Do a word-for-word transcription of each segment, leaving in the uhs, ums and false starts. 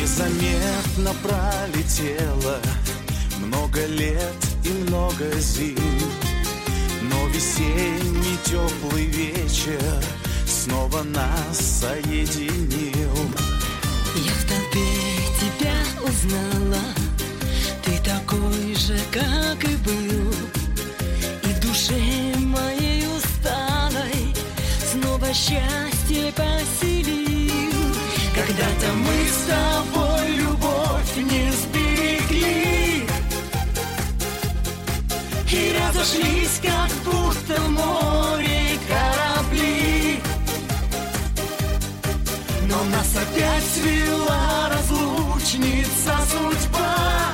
Незаметно пролетело много лет и много зим, но весенний теплый вечер снова нас соединил. Я в толпе тебя узнала, ты такой же, как и был, и в душе моей усталой снова счастье поселил. Когда-то мы с тобой любовь не сберегли и разошлись, как будто в море корабли. Но нас опять свела разлучница судьба.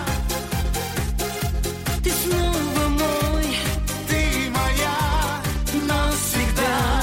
Ты снова мой, Ты моя навсегда.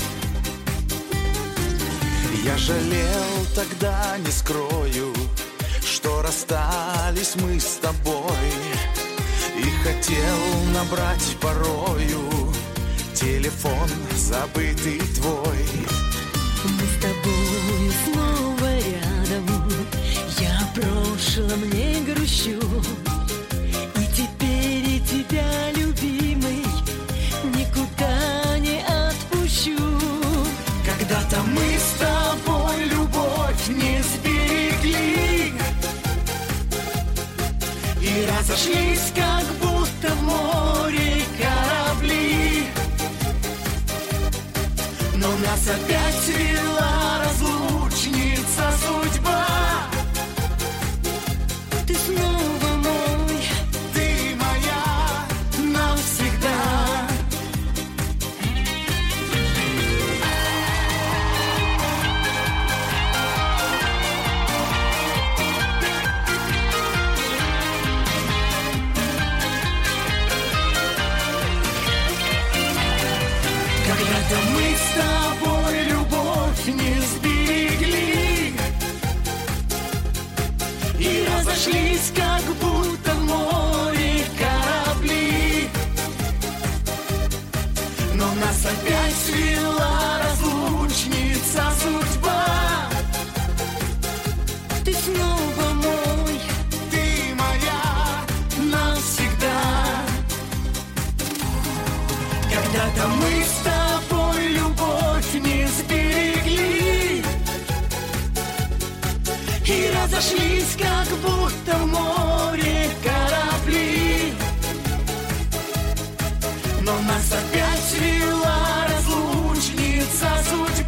Я жалел тогда, не скрою, что расстались мы с тобой, и хотел набрать порою телефон забытый твой. Мы с тобою снова рядом, я о прошлом не грущу, и теперь и тебя, любимый, никуда не отпущу. Когда-то мы с тобой любовь не сберегли и разошлись, как будто в море корабли. Но нас опять свела разлучница судьба. Ты снова мой, Ты моя навсегда. Когда-то мы с тобой любовь не сберегли и разошлись, как будто в море корабли. Но нас опять свела разлучница судьба. Ты снова мой, Ты моя навсегда. Когда-то мы с тобой любовь не сберегли и разошлись, как будто в море корабли. Но нас опять свела разлучница судьба.